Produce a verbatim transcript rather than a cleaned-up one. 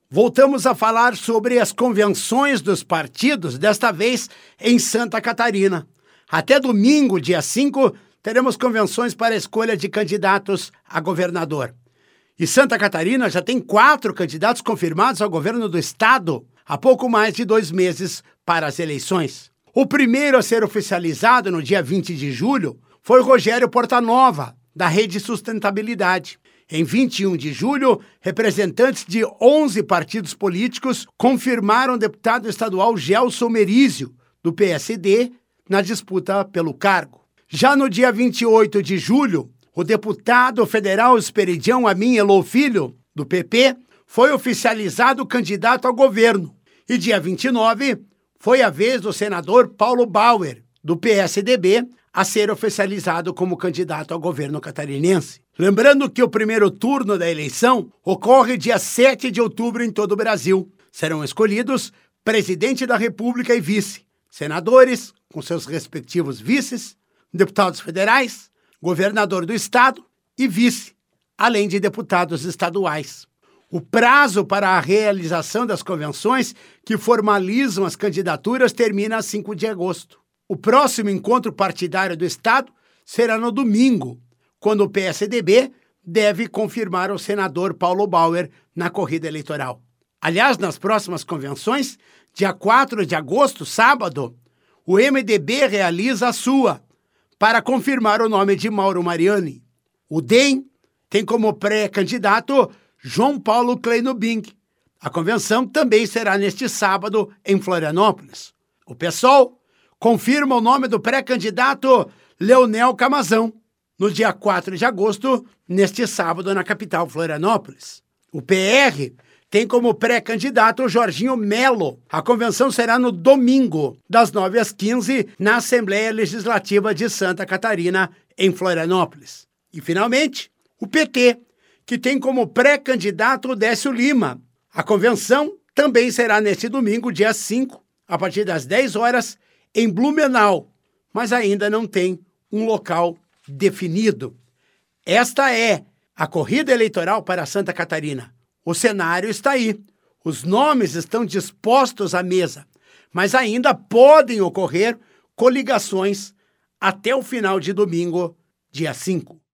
Voltamos a falar sobre as convenções dos partidos, desta vez em Santa Catarina. Até domingo, dia cinco, teremos convenções para a escolha de candidatos a governador. E Santa Catarina já tem quatro candidatos confirmados ao governo do estado, há pouco mais de dois meses para as eleições. O primeiro a ser oficializado no dia vinte de julho foi Rogério Portanova, da Rede Sustentabilidade. Em vinte e um de julho, representantes de onze partidos políticos confirmaram o deputado estadual Gelson Merizio, do P S D, na disputa pelo cargo. Já no dia vinte e oito de julho, o deputado federal Esperidião Amin Elô Filho, do P P, foi oficializado candidato ao governo. E dia vinte e nove, foi a vez do senador Paulo Bauer, do P S D B, a ser oficializado como candidato ao governo catarinense. Lembrando que o primeiro turno da eleição ocorre dia sete de outubro em todo o Brasil. Serão escolhidos presidente da República e vice, senadores com seus respectivos vices, deputados federais, governador do estado e vice, além de deputados estaduais. O prazo para a realização das convenções que formalizam as candidaturas termina a cinco de agosto. O próximo encontro partidário do estado será no domingo, quando o P S D B deve confirmar o senador Paulo Bauer na corrida eleitoral. Aliás, nas próximas convenções, dia quatro de agosto, sábado, o M D B realiza a sua, para confirmar o nome de Mauro Mariani. O D E M tem como pré-candidato João Paulo Kleinobing. A convenção também será neste sábado em Florianópolis. O PSOL confirma o nome do pré-candidato Leonel Camazão, no dia quatro de agosto, neste sábado, na capital Florianópolis. O P R tem como pré-candidato Jorginho Melo. A convenção será no domingo, das nove às quinze, na Assembleia Legislativa de Santa Catarina, em Florianópolis. E, finalmente, o P T, que tem como pré-candidato Décio Lima. A convenção também será neste domingo, dia cinco, a partir das dez horas, em Blumenau, mas ainda não tem um local definido. Esta é a corrida eleitoral para Santa Catarina. O cenário está aí. Os nomes estão dispostos à mesa, mas ainda podem ocorrer coligações até o final de domingo, dia cinco.